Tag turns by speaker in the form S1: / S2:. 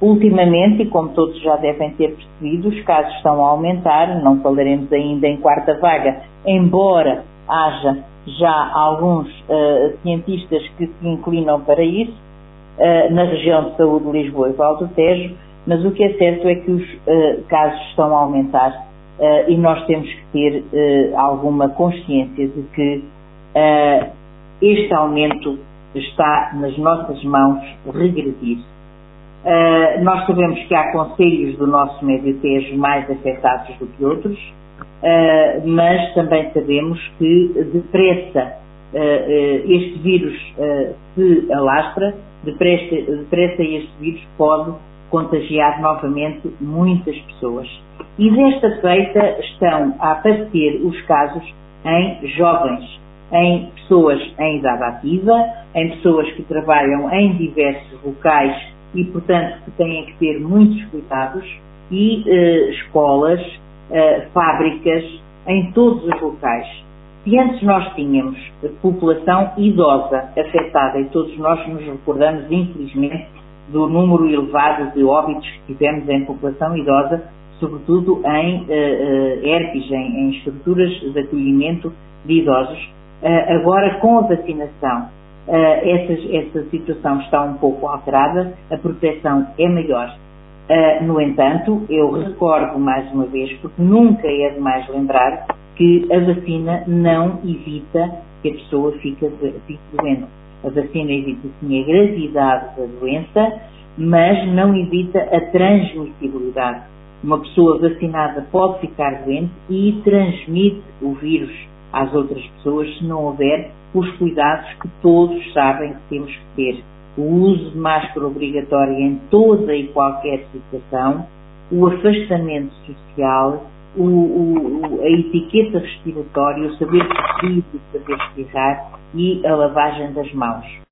S1: Ultimamente, e como todos já devem ter percebido, os casos estão a aumentar, não falaremos ainda em quarta vaga, embora haja já alguns cientistas que se inclinam para isso, na região de saúde de Lisboa e Val do Tejo, mas o que é certo é que os casos estão a aumentar e nós temos que ter alguma consciência de que este aumento está nas nossas mãos regredir. Nós sabemos que há concelhos do nosso Médio Tejo mais afetados do que outros, mas também sabemos que depressa este vírus se alastra, depressa este vírus pode contagiar novamente muitas pessoas. E desta feita estão a aparecer os casos em jovens, em pessoas em idade ativa, em pessoas que trabalham em diversos locais e, portanto, que têm que ter muitos cuidados, e escolas, fábricas, em todos os locais. Se antes nós tínhamos a população idosa afetada, e todos nós nos recordamos, infelizmente, do número elevado de óbitos que tivemos em população idosa, sobretudo em ERPs, em estruturas de acolhimento de idosos. Agora, com a vacinação, essa situação está um pouco alterada, a proteção é maior. No entanto, eu recordo mais uma vez, porque nunca é demais lembrar, que a vacina não evita que a pessoa fique doente. A vacina evita sim a gravidade da doença, mas não evita a transmissibilidade. Uma pessoa vacinada pode ficar doente e transmite o vírus às outras pessoas se não houver os cuidados que todos sabem que temos que ter. O uso de máscara obrigatória em toda e qualquer situação, o afastamento social, a etiqueta respiratória, o saber tossir e o saber espirrar e a lavagem das mãos.